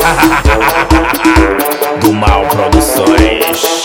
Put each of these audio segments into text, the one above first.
Do Mal Produções.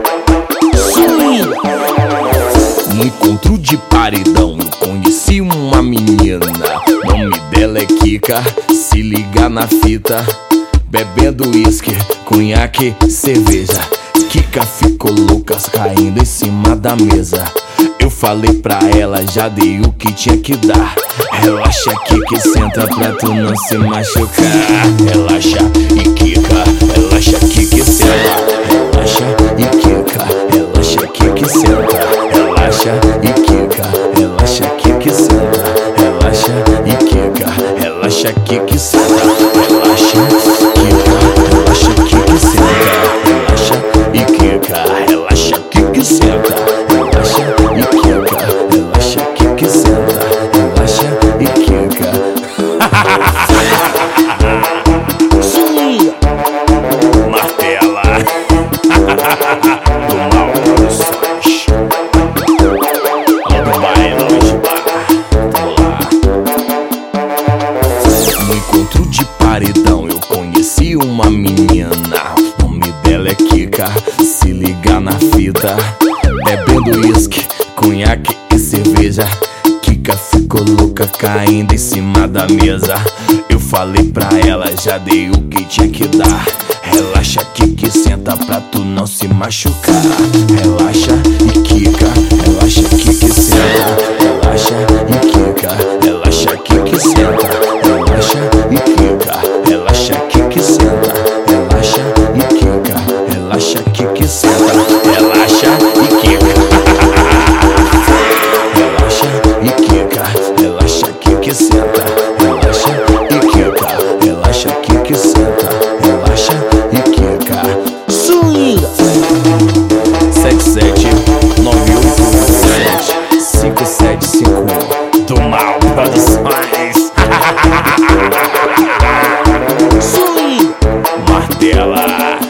No encontro de paredão eu conheci uma menina. Nome dela é Kika, se liga na fita. Bebendo uísque, cunhaque, cerveja. Kika ficou louca, caindo em cima da mesa. Eu falei pra ela, já dei o que tinha que dar. Relaxa, Kika, senta pra tu não se machucar. Relaxa e Kika, relaxa, Kika, senta. Relaxa e Kika, relaxa, Kika, senta. Relaxa e Kika, relaxa, Kika, senta. Relaxa e Kika, relaxa, Kika, senta. Relaxa, Kika, relaxa, Kika, senta. Relaxa e Kika, relaxa, Kika, senta. Relaxa e Kika, relaxa, Kika, senta. Relaxa e Kika. Martela. Do Mal Produções. Lá do baile, longe bar. Vamos lá. No encontro de paredão eu conheci uma menina. O nome dela é Kika, se liga na fita. Bebendo uísque, cunhaque e cerveja. Kika ficou louca, caindo em cima da mesa. Eu falei pra ela, já dei o que tinha que dar. Relaxa, Kika, senta pra tu não se machucar. Relaxa e Kika, relaxa, Kika, senta. Relaxa e Kika, relaxa, Kika, senta. Relaxa e Kika, relaxa, Kika, senta. Relaxa e Kika, relaxa, Kika, senta. Relaxa e Kika. Relaxa e Kika, relaxa, Kika, senta. Relaxa e Kika, relaxa, Kika, senta. Relaxa e Kika. Swinga 7798575751 do Mal Produções. Swinga Martela.